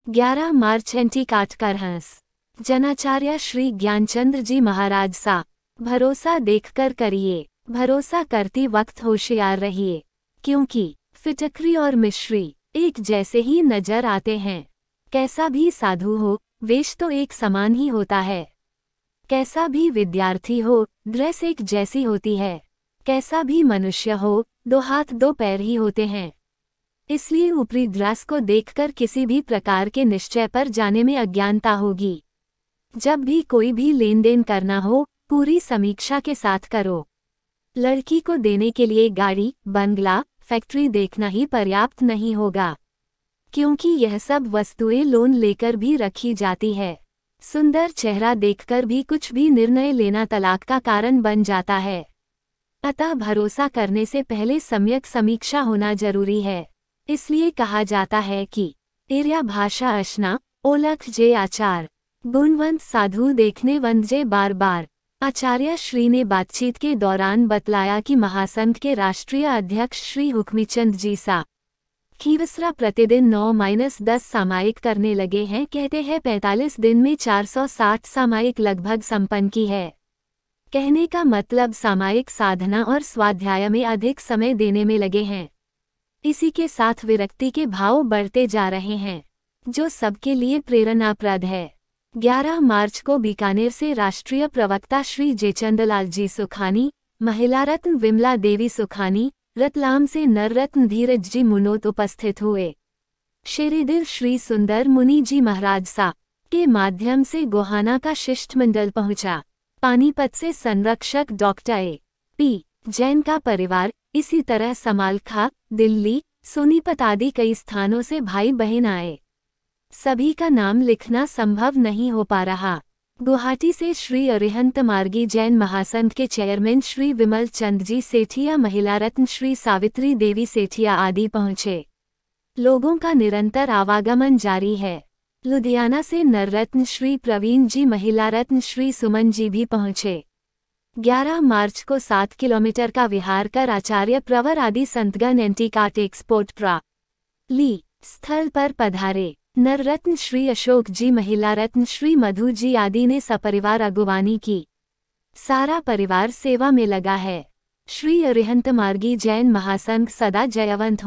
11 मार्च एंटीकाट करहंस जनाचार्य श्री ज्ञानचंद्र जी महाराज सा। भरोसा देखकर करिए, भरोसा करती वक्त होशियार रहिए, क्योंकि फिटकरी और मिश्री एक जैसे ही नजर आते हैं। कैसा भी साधु हो, वेश तो एक समान ही होता है। कैसा भी विद्यार्थी हो, ड्रेस एक जैसी होती है। कैसा भी मनुष्य हो, दो हाथ दो पैर ही होते हैं। इसलिए ऊपरी ड्रेस को देखकर किसी भी प्रकार के निश्चय पर जाने में अज्ञानता होगी। जब भी कोई भी लेन देन करना हो, पूरी समीक्षा के साथ करो। लड़की को देने के लिए गाड़ी, बंगला, फैक्ट्री देखना ही पर्याप्त नहीं होगा, क्योंकि यह सब वस्तुएं लोन लेकर भी रखी जाती है। सुंदर चेहरा देखकर भी कुछ भी निर्णय लेना तलाक का कारण बन जाता है। अतः भरोसा करने से पहले सम्यक समीक्षा होना जरूरी है। इसलिए कहा जाता है कि एर्या भाषा अशना ओलख जे आचार, गुणवंत साधु देखने वंदजे बार बार। आचार्य श्री ने बातचीत के दौरान बतलाया कि महासंघ के राष्ट्रीय अध्यक्ष श्री हुक्मीचंद जी सा खीवसरा प्रतिदिन 9-10 सामायिक करने लगे हैं। कहते हैं 45 दिन में 460 सामायिक लगभग संपन्न की है। कहने का मतलब सामायिक साधना और स्वाध्याय में अधिक समय देने में लगे हैं। इसी के साथ विरक्ति के भाव बढ़ते जा रहे हैं, जो सबके लिए प्रेरणाप्रद है। 11 मार्च को बीकानेर से राष्ट्रीय प्रवक्ता श्री जयचंदलाल जी सुखानी, महिला रत्न विमला देवी सुखानी, रतलाम से नर रत्न धीरज जी मुनोत उपस्थित हुए। शेरेदिर श्री सुंदर मुनि जी महाराज सा के माध्यम से गोहाना का शिष्टमंडल पहुंचा। पानीपत से संरक्षक डॉक्टर ए.पी. जैन का परिवार, इसी तरह समालखा, दिल्ली, सोनीपत आदि कई स्थानों से भाई बहन आए। सभी का नाम लिखना संभव नहीं हो पा रहा। गुवाहाटी से श्री अरिहंत मार्गी जैन महासंघ के चेयरमैन श्री विमल चंद जी सेठिया, महिला रत्न श्री सावित्री देवी सेठिया आदि पहुंचे। लोगों का निरंतर आवागमन जारी है। लुधियाना से नर रत्न श्री प्रवीण जी, महिला रत्न श्री सुमन जी भी पहुंचे। 11 मार्च को 7 किलोमीटर का विहार कर आचार्य प्रवर आदि संतगण एंटीकाट एक्सपोर्ट ली स्थल पर पधारे। नर रत्न श्री अशोक जी, महिला रत्न श्री मधु जी आदि ने सपरिवार अगुवानी की। सारा परिवार सेवा में लगा है। श्री अरिहंत मार्गी जैन महासंघ सदा जयवंत